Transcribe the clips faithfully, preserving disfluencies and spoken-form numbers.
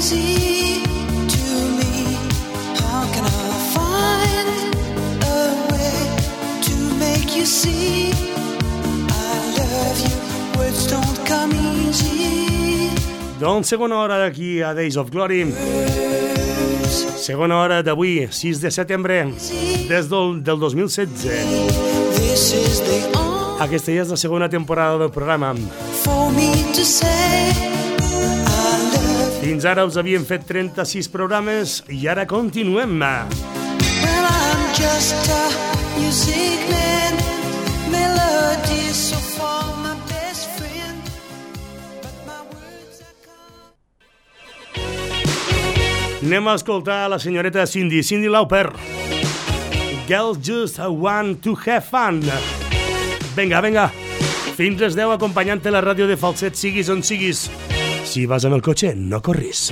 easy to me. How can I find a way to make you see I love you? Words don't come easy. Doncs segona hora d'aquí a Days of Glory. Segona hora d'avui, sis de setembre, des del, del dos mil setze. Aquesta ja és la segona temporada del programa. Fins ara us havíem fet trenta-sis programes i ara continuem. Well, I'm just a music man, melody so far my best friend, but my words are gone. Anem a escoltar la senyoreta Cyndi, Cyndi Lauper. Girls just want to have fun. Vinga, vinga. Fins les deu acompanyant-te la ràdio de Falset, siguis on siguis. Si vas amb el cotxe, no corris.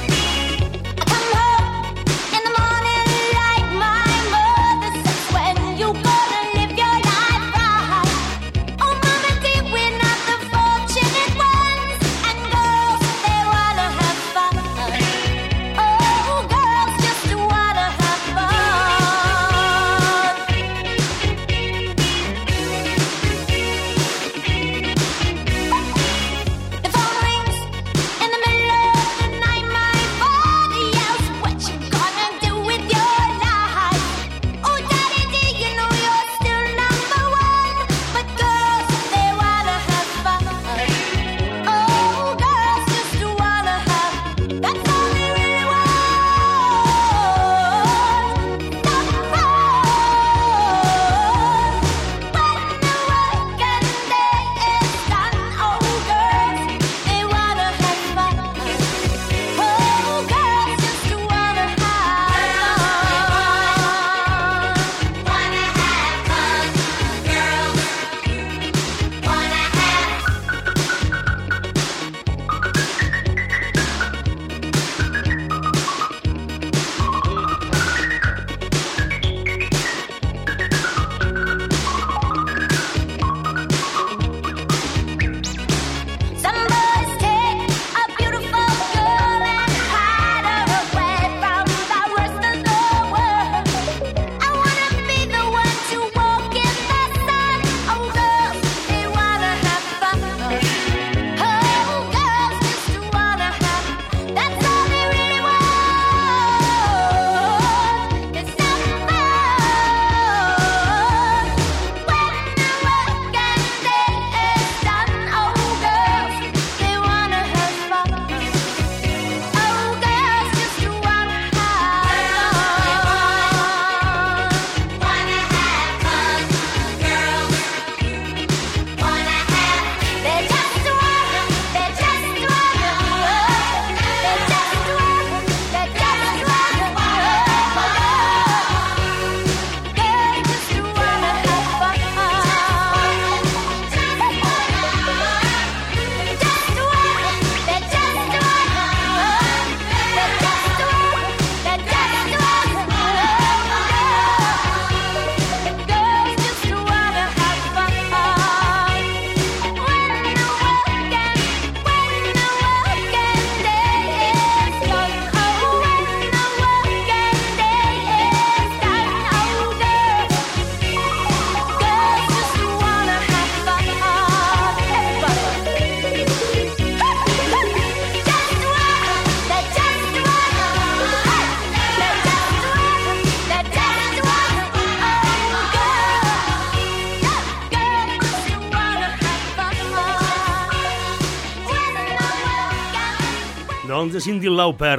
Doncs de Cyndi Lauper.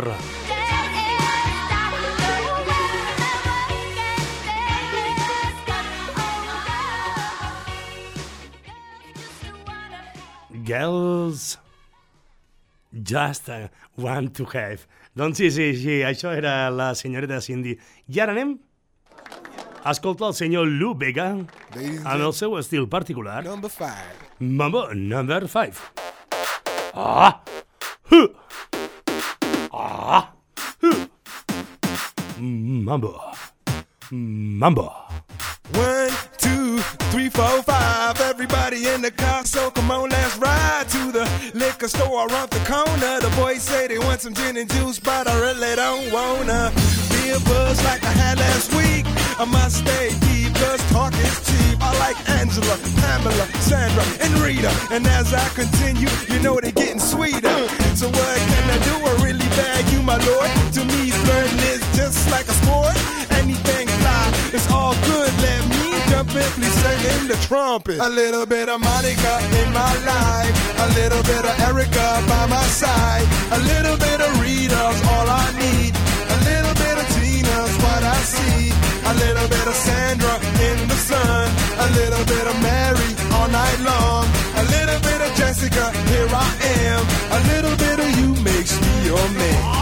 Girls just want to have. Doncs sí, sí, sí, això era la senyoreta Cyndi. I ara anem a escoltar el senyor Lou Bega en el seu estil particular. Number five. Mambo number five. Ah! Huh! Ah! Huh! Mambo. Mambo. One, two, three, four, five. Everybody in the car, so come on, let's ride to the liquor store around the corner. The boys say they want some gin and juice, but I really don't wanna be a buzz like I had last week. I must stay deep, cause talk is cheap. I like Angela, Pamela, Sandra, and Rita. And as I continue, you know they're getting sweeter. So what can I do? I really bag you, my lord. To me, flirting is just like a sport. Anything fly, it's all good. Let me jump in, please sing the trumpet. A little bit of Monica in my life, a little bit of Erica by my side, a little bit of Rita's all I need, a little bit of Tina's what I see, a little bit of Sandra in the sun, a little bit of Mary all night long, a little bit of Jessica, here I am, a little bit of you makes me your man.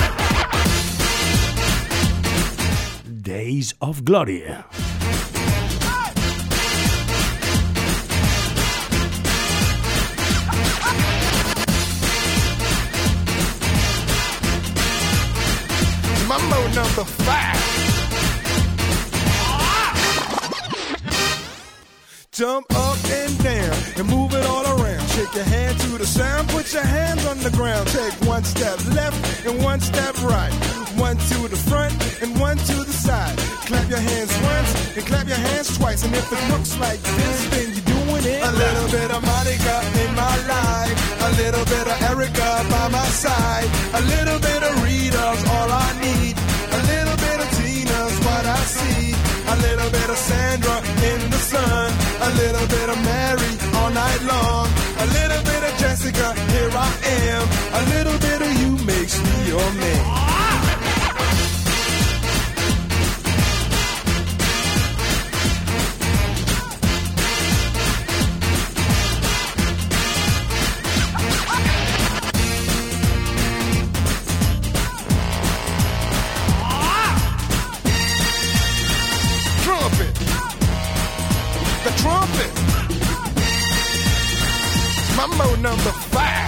Days of Glory. Mambo number five. Jump up and down and move it all around. Shake your hand to the sound, put your hands on the ground. Take one step left and one step right. One to the front and one to the side. Clap your hands once and clap your hands twice. And if it looks like this, then you're doing it. A little bit of Monica in my life, a little bit of Erica by my side, a little bit of Rita's all I need, a little bit of Tina's what I see, a little bit of Sandra in the sun, a little bit of Mary all night long, a little bit of Jessica, here I am, a little bit of you makes me your man. Trumpet. Mambo number five.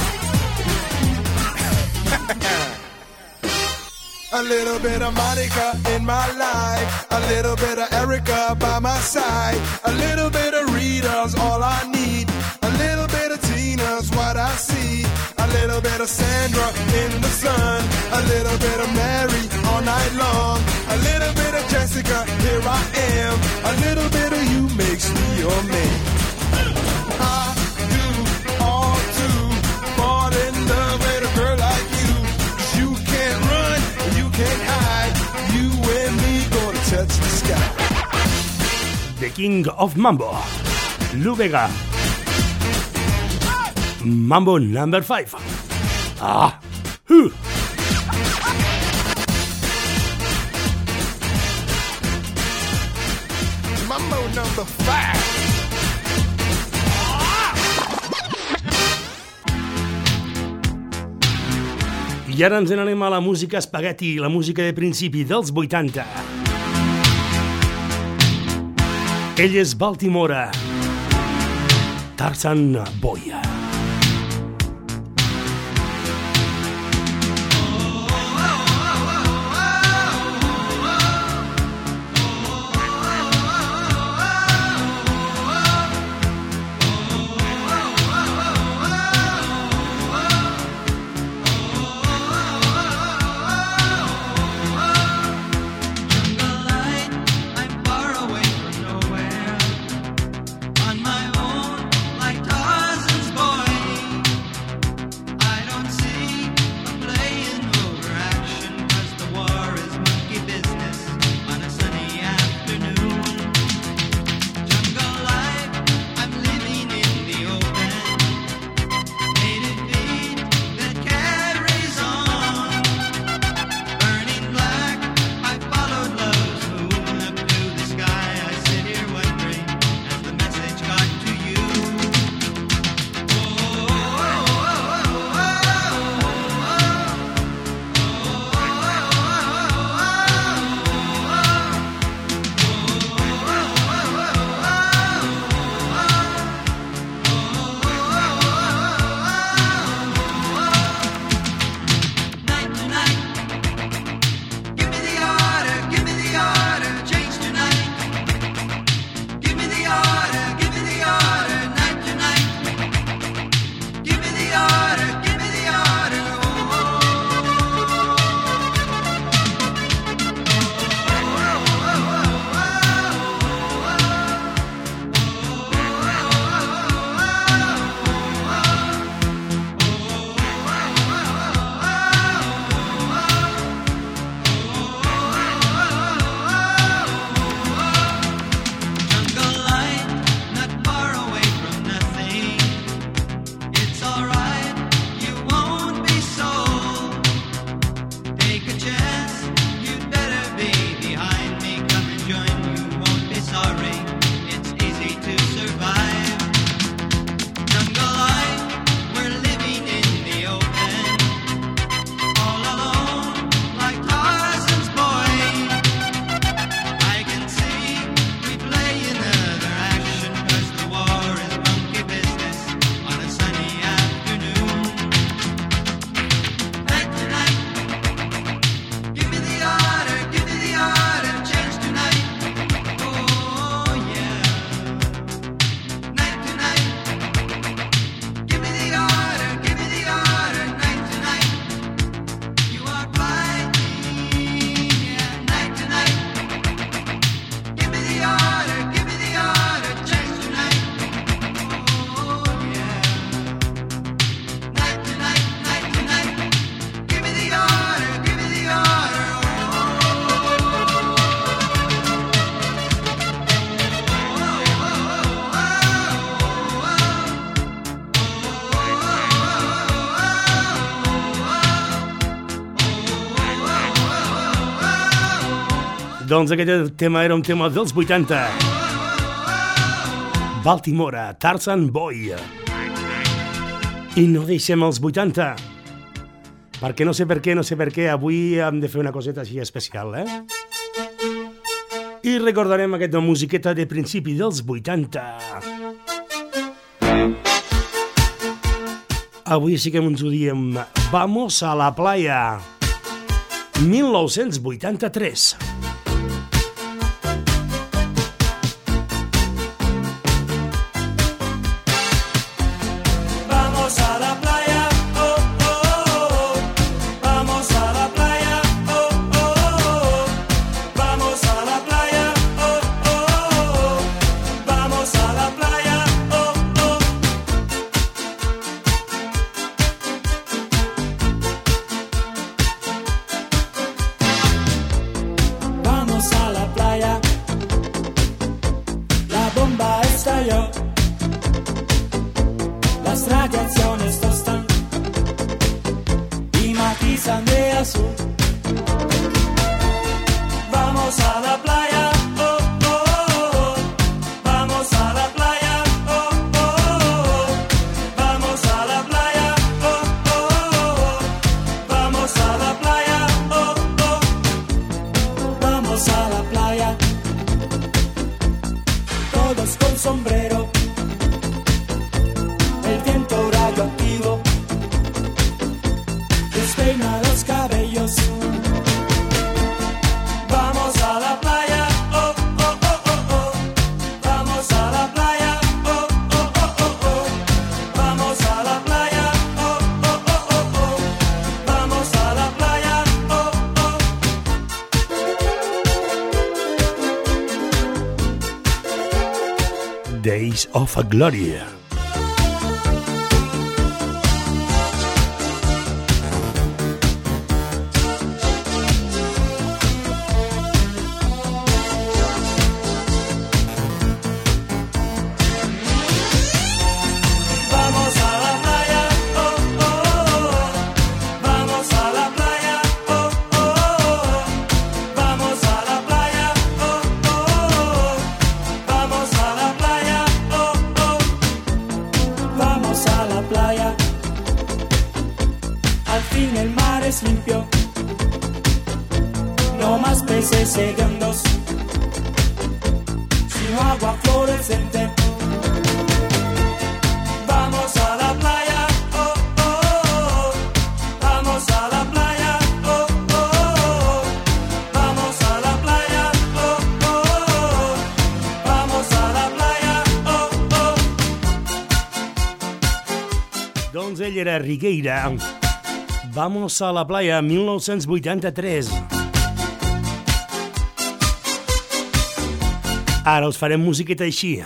A little bit of Monica in my life, a little bit of Erica by my side, a little bit of Rita's all I need, a little bit of Tina's what I see, a little bit of Sandra in the sun, a little bit of Mary all night long, a little bit of Jessica, here I am, a little bit of you makes me your man. I do all to fall in love with a girl like you, 'cause you can't run, you can't hide, you and me gonna touch the sky. The King of Mambo, Lou Bega. Mambo number five. Ah, huh. Mambo number five. I ara ens n'anem a la música espagueti, la música de principi dels vuitanta. Ell és Baltimore, Tarzan Boy. On my own, like Tarzan's boy. Doncs aquest tema era un tema dels vuitanta. Baltimore, Tarzan Boy. I no deixem els vuitanta. Perquè no sé per què, no sé per què, avui hem de fer una coseta així especial, eh? I recordarem aquesta musiqueta de principi dels vuitanta. Avui sí que ens ho diem. Vamos a la playa. mil nou-cents vuitanta-tres. Days of Glory. Doncs ell era Rigueira. Vamos a la playa, mil nou-cents vuitanta-tres. Ara us farem musiqueta així.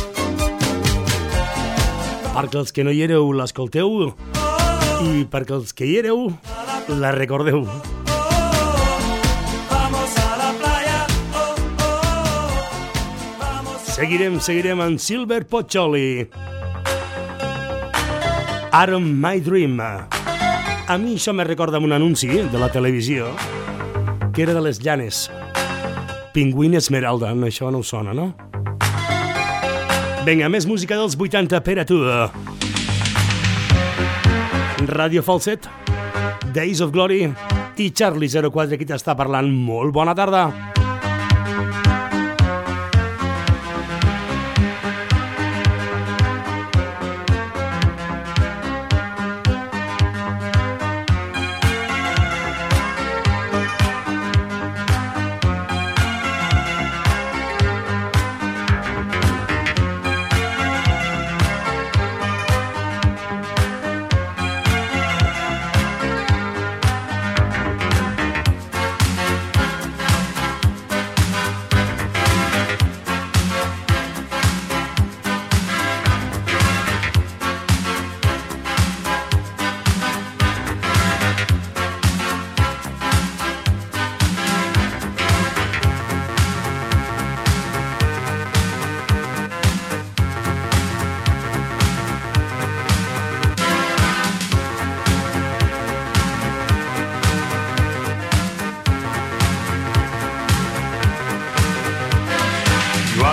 Perquè els que no hi éreu l'escolteu i perquè els que hi éreu la recordeu. Seguirem, seguirem amb Silver Pocholi. Aaron My Dream. A mi això me recorda un anunci de la televisió que era de les llanes. Pingüín Esmeralda, això no us sona, no? Vinga, més música dels vuitanta per a tu. Ràdio Falset, Days of Glory i Charlie zero quatre qui t'està parlant. Molt bona tarda.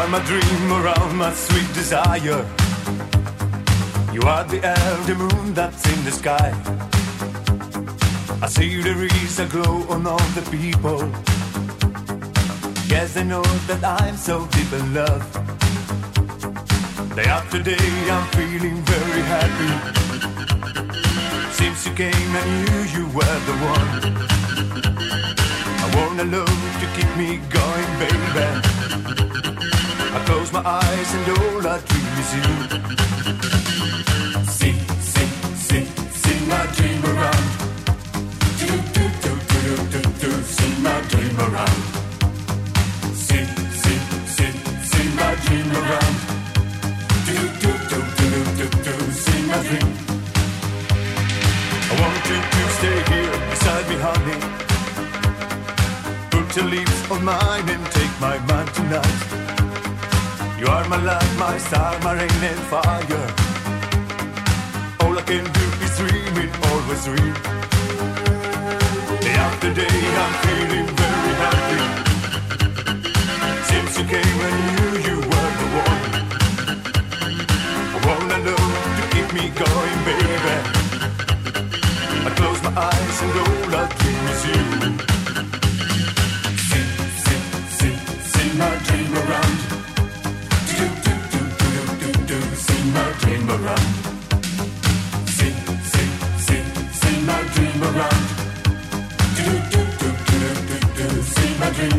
my dream around my sweet desire. You are the elder moon that's in the sky. I see there is a glow on all the people. Yes, I know that I'm so deep in love. Day after day I'm feeling very happy. Since you came I knew you were the one. I want a love to keep me going, baby. I close my eyes and all I dream is you. Sing, sing, sing, sing my dream around. Do, do, do, do, do, do, sing my dream around. Sing, sing, sing, sing my dream around. Do, do, do, do, do, do, sing my dream. I want you to stay here beside me, honey. Put your lips on mine and take my mind tonight. You are my light, my star, my rain and fire. All I can do is dream it, always dream. Day after day I'm feeling very happy. Since you came I knew you were the one. I wanna know to keep me going, baby. I close my eyes and all I dream is you. Sing, sing, sing, sing my dream around. Do, do, do, do, do, do, sing my dream around. Sing, sing, sing, sing my dream around. Do, do, do, do, do, do, sing my dream.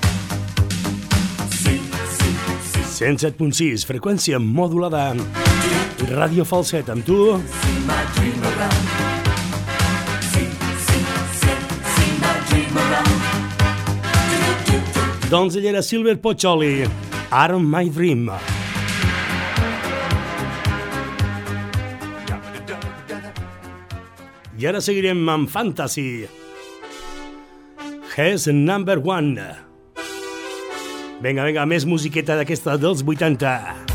Sing, sing, sing. cent set punt sis, freqüència modulada. Ràdio Falset, amb tu. Sing my dream around. Sing, sing, sing, sing my dream around. Do, do, do. Doncs ella era Silver Pocholi, Are My Dream. I ara seguirem amb Fantasy. He's number one. Vinga, vinga, més musiqueta d'aquesta dels vuitanta.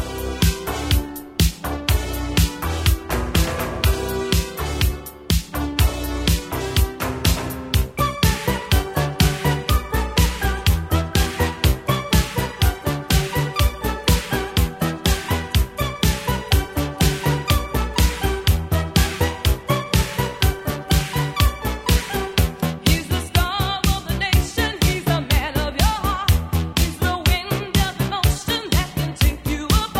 He's the star of the nation, he's the man of your heart. He's the wind of emotion that can take you apart.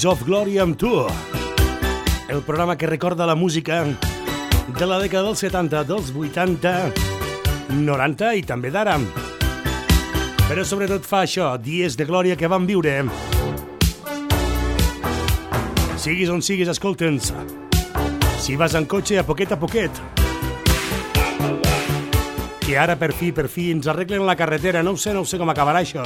Decades of Glory amb tu. El programa que recorda la música de la dècada dels setanta, dels vuitanta, noranta i també d'ara. Però sobretot fa això, dies de glòria que vam viure. Siguis on siguis, escolta'ns. Si vas en cotxe, a poquet a poquet. Que ara per fi, per fi, ens arreglen la carretera. No ho sé, no ho sé com acabarà això.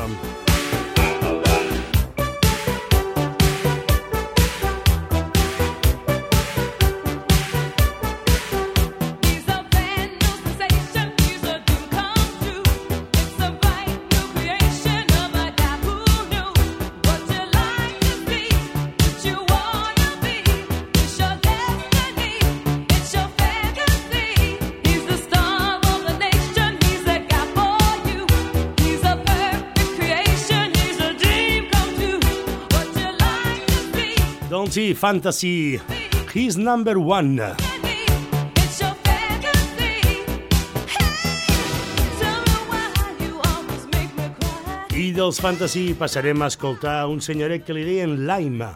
Sí, Fantasy, he's number one. I dels Fantasy passarem a escoltar un senyoret que li deien Lime.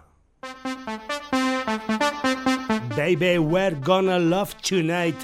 Baby, we're gonna love tonight.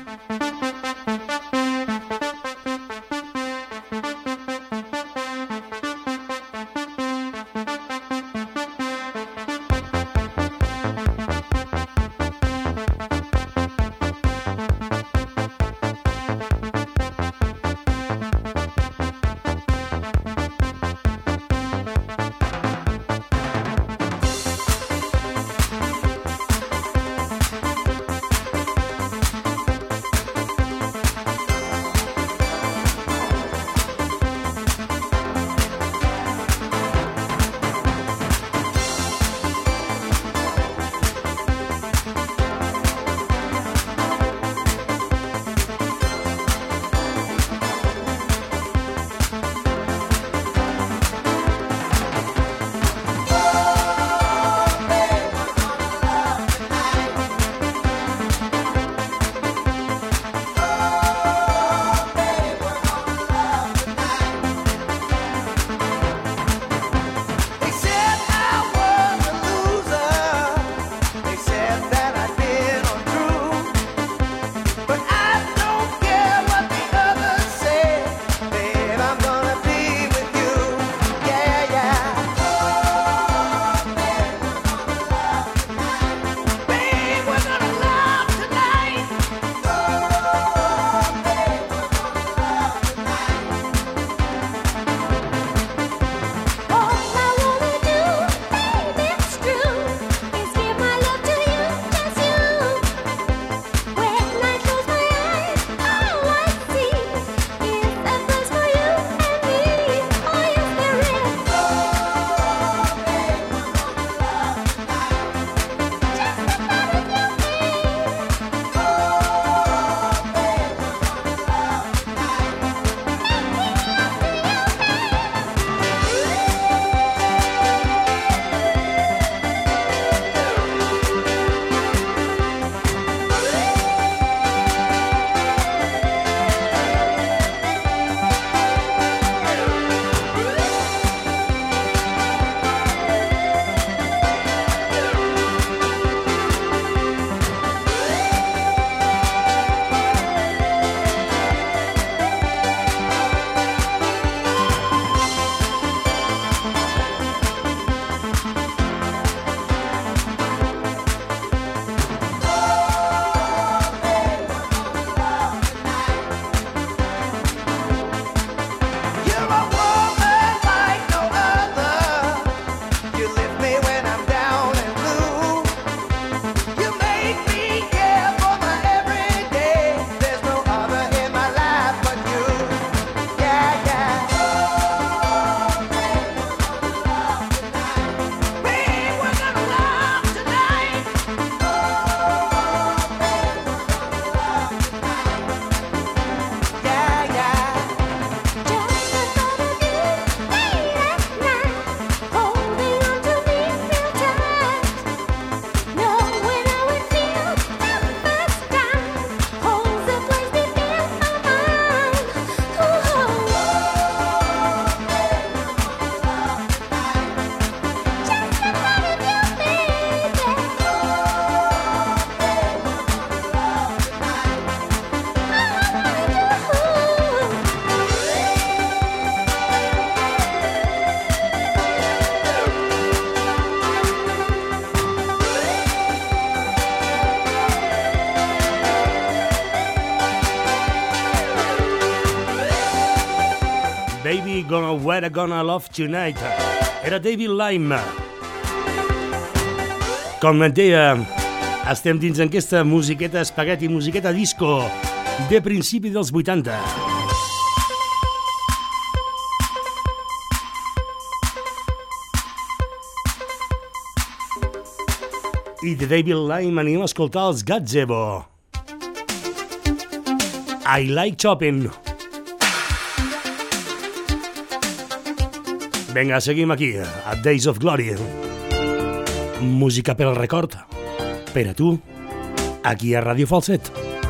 Baby Gonna We're Gonna Love Tonight. Era David Lime. Com et deia, estem dins aquesta musiqueta espagueti, musiqueta disco de principi dels vuitanta. I de David Lime anem a escoltar els Gazebo. I Like Chopin. Vinga, seguim aquí, a Days of Glory. Música per al record, per a tu, aquí a Ràdio Falset.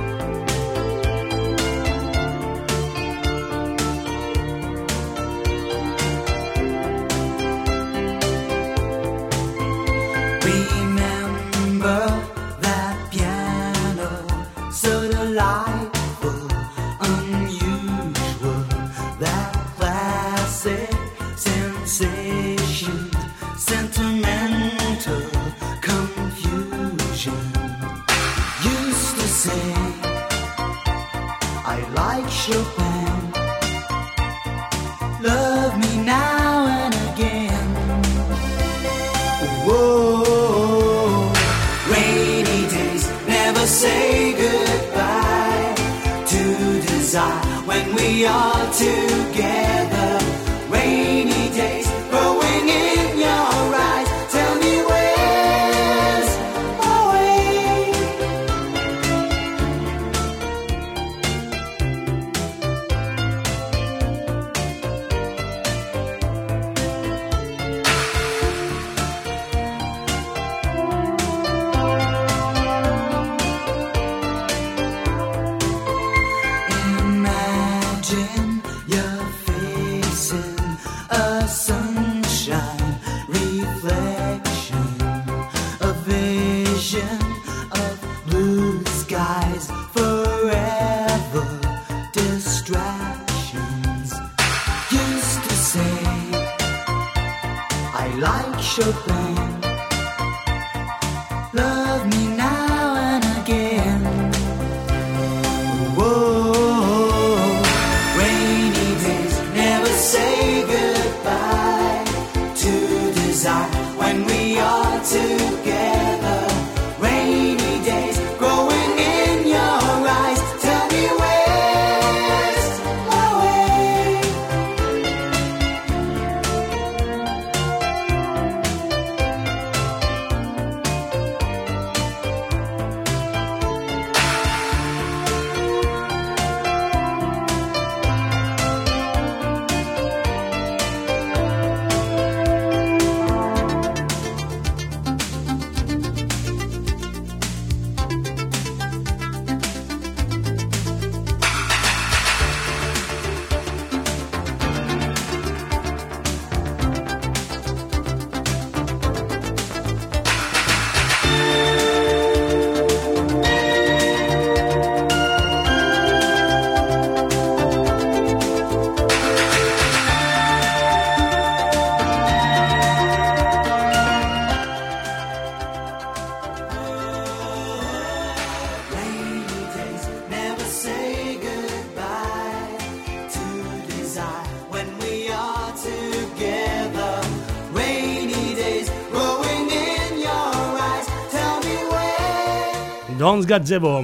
Doncs Gazebo.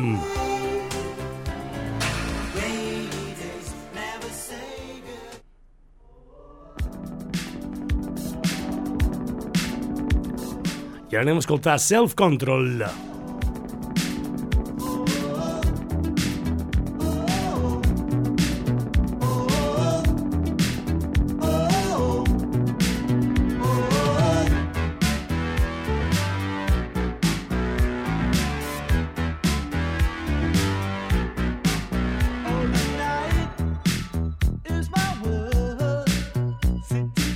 I ara anem a escoltar Self Control.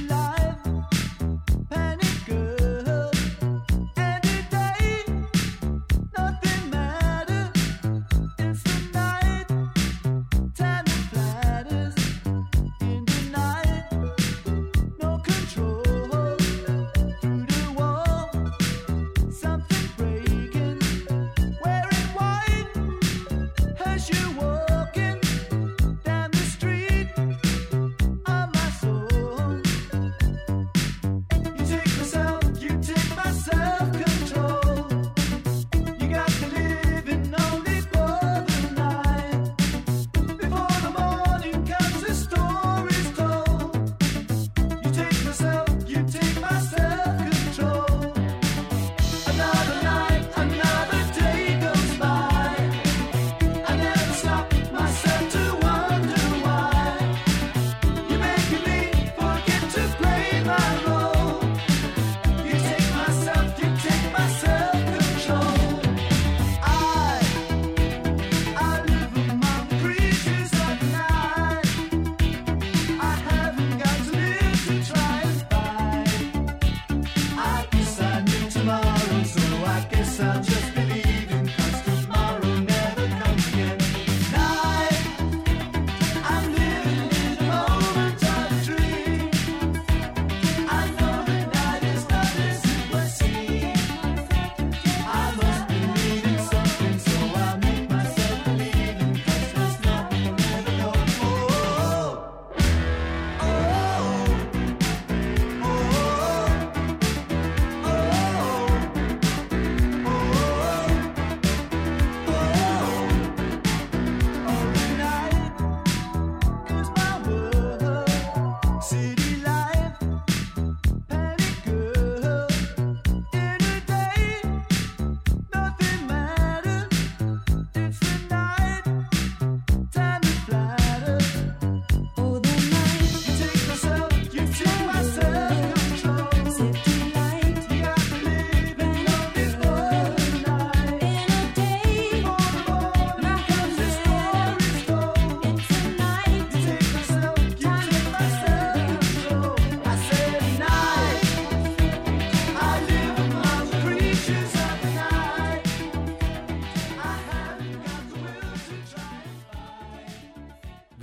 Panic girl, any day.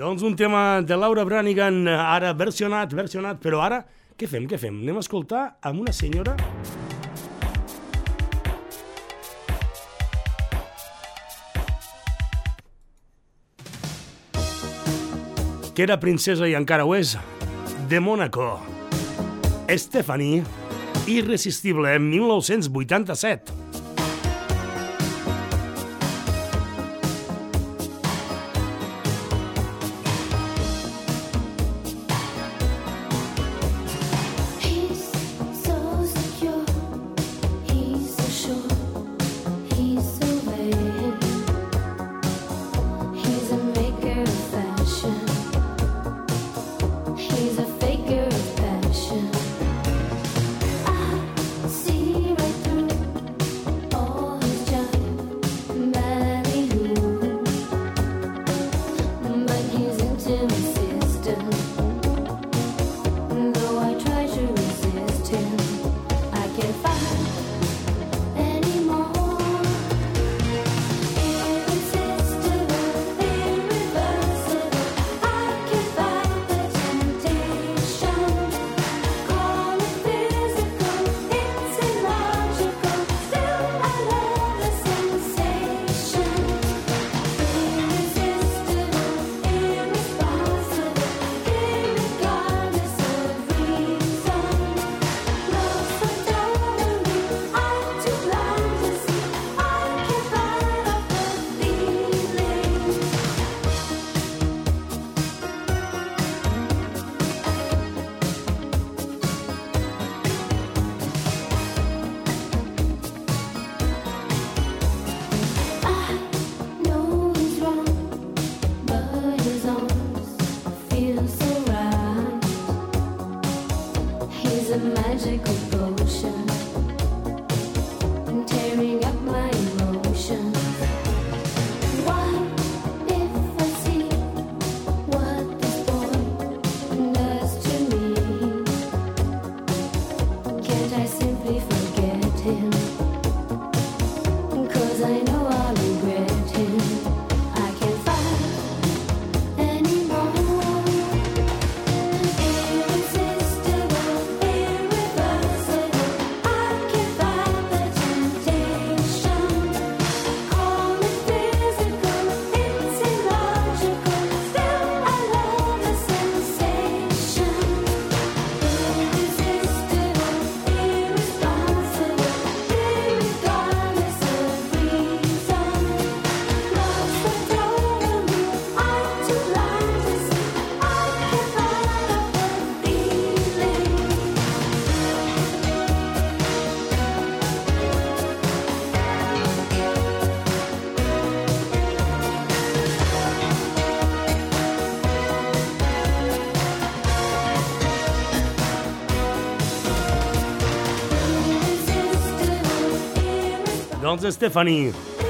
Doncs un tema de Laura Branigan, ara versionat, versionat, però ara, què fem, què fem? Anem a escoltar amb una senyora... que era princesa i encara ho és, de Mònaco. Stephanie, Irresistible, en mil nou-cents vuitanta-set. Doncs Stephanie.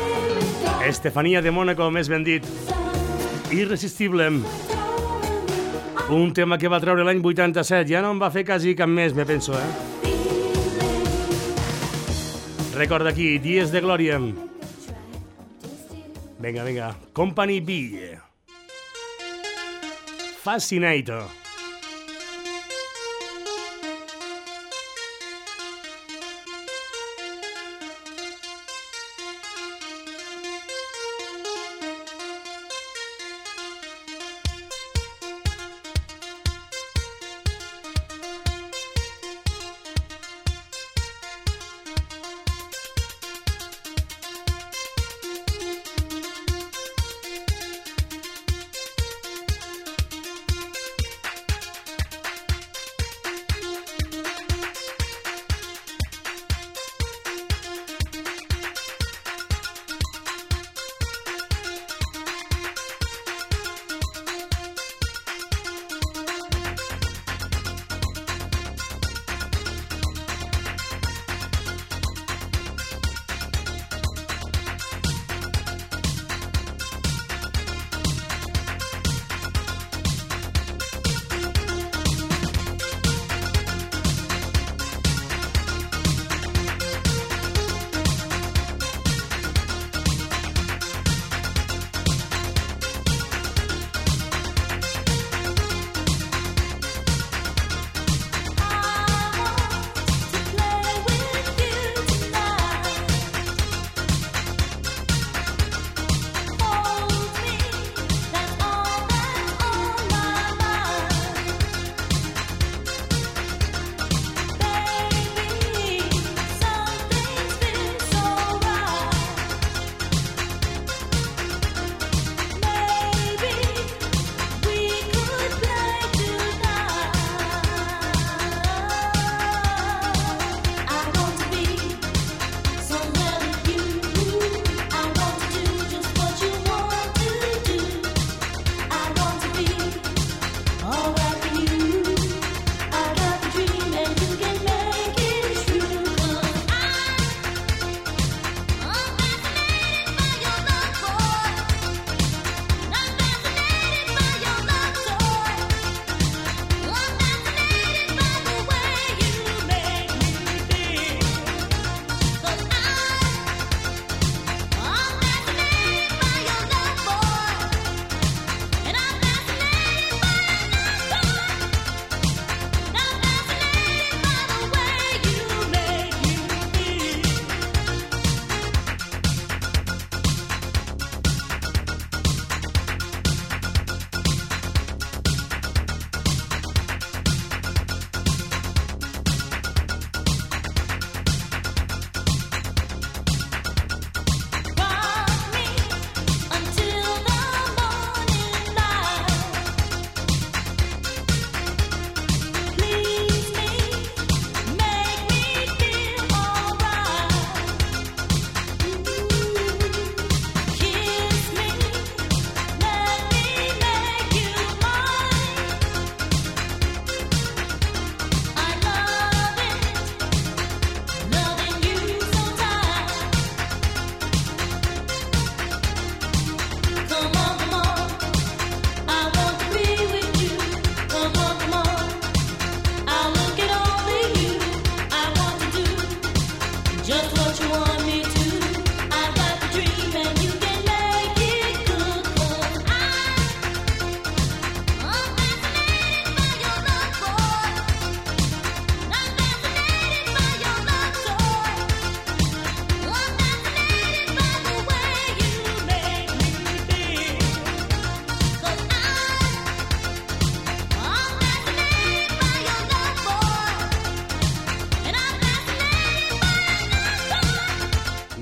Estefania de Mònaco, més ben dit. Irresistible. Un tema que va treure l'any vuitanta-set. Ja no en va fer quasi cap més, me penso, eh? Recorda aquí, Dies de Glòria. Vinga, vinga. Company B. Fascinator.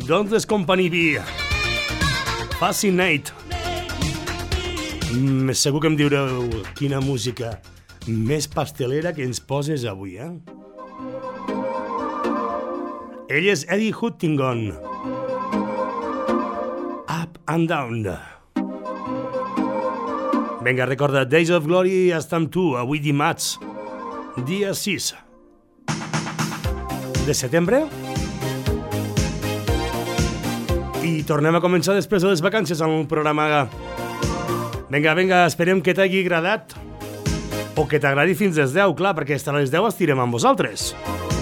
Doncs les Company B. Fascinate. Mm, segur que em direu quina música més pastelera que ens poses avui, eh? Ell és Eddie Huntington. Up and Down. Vinga, recorda, Days of Glory està amb tu, avui dimarts, dia sis de setembre. I tornem a començar després de les vacances amb el programa. Vinga, vinga, esperem que t'hagi agradat o que t'agradi fins les deu, clar, perquè fins a les deu estirem amb vosaltres.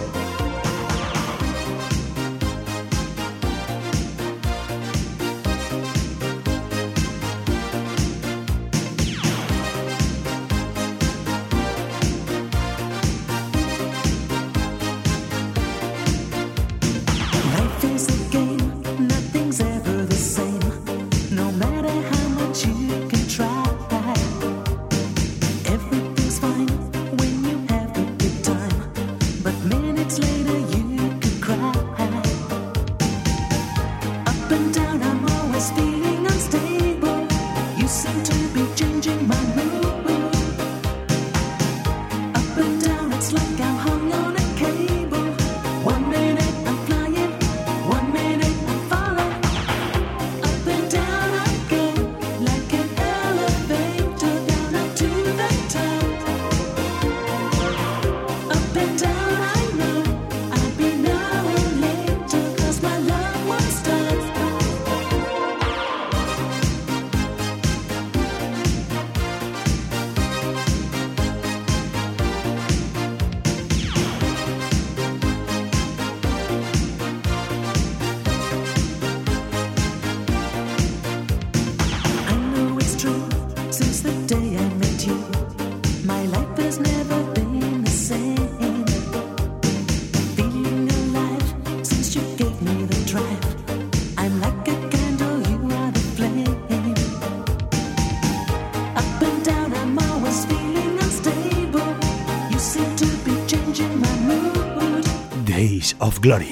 Days of Glory.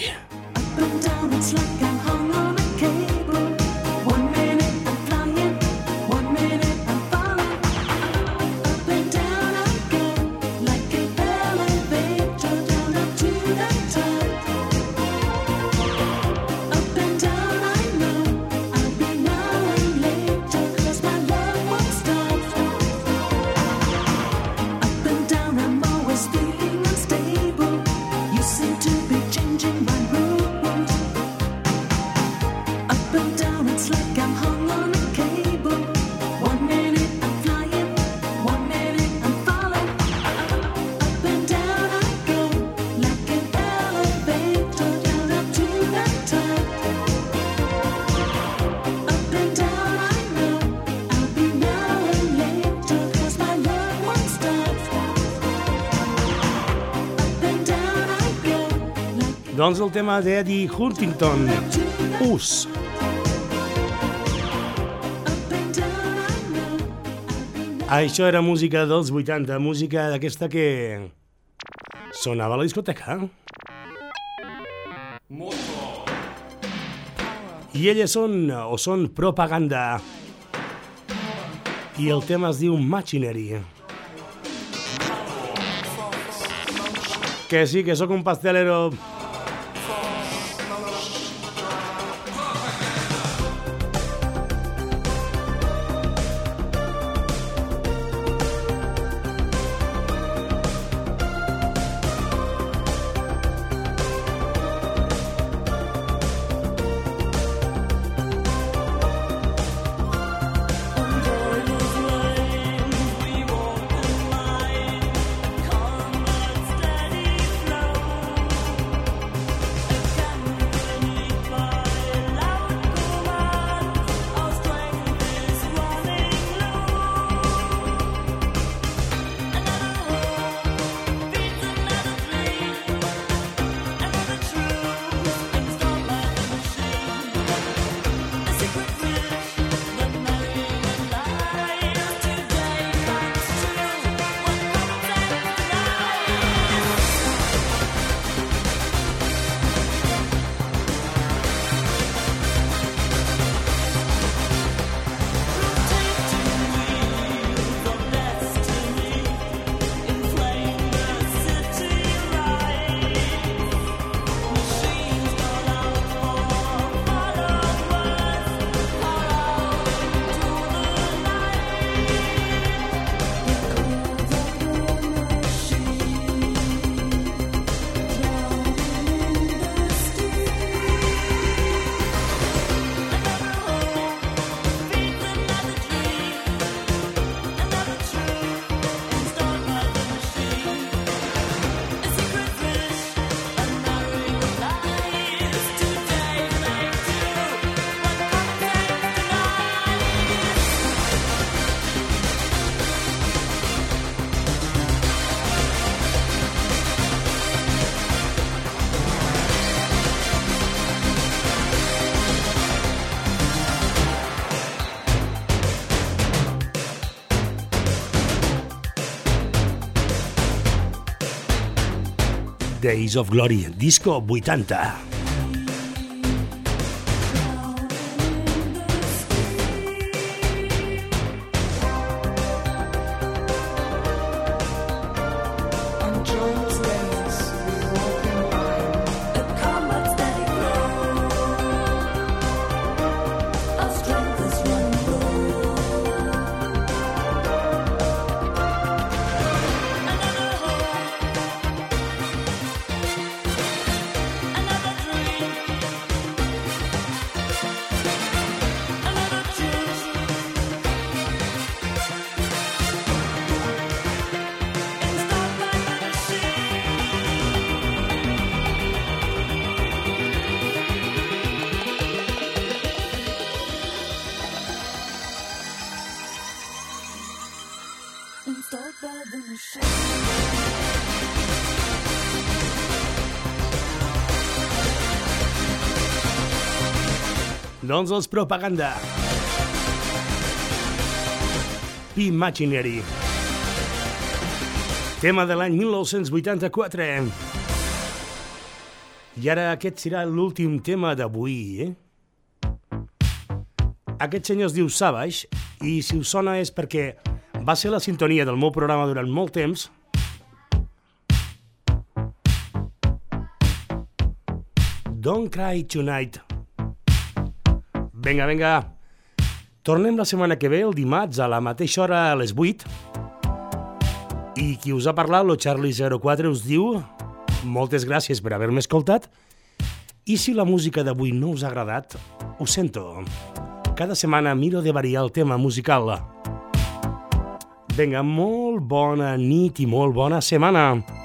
Doncs el tema d'Eddie Huntington, Us. Això era música dels vuitanta, música d'aquesta que sonava a la discoteca. I elles són, o són Propaganda. I el tema es diu Machinery. Que sí, que sóc un pastelero. Come on, steady flow. Days of Glory, disco vuitanta. Doncs els propaganda. Imaginary. Tema de l'any mil nou-cents vuitanta-quatre. I ara aquest serà l'últim tema d'avui, eh? Aquest senyor es diu Savage i si us sona és perquè va ser la sintonia del meu programa durant molt temps. Don't Cry Tonight. Vinga, vinga. Tornem la setmana que ve, el dimarts, a la mateixa hora, a les vuit. I qui us ha parlat, el Charlie zero quatre, us diu moltes gràcies per haver-me escoltat. I si la música d'avui no us ha agradat, ho sento. Cada setmana miro de variar el tema musical. Vinga, molt bona nit i molt bona setmana.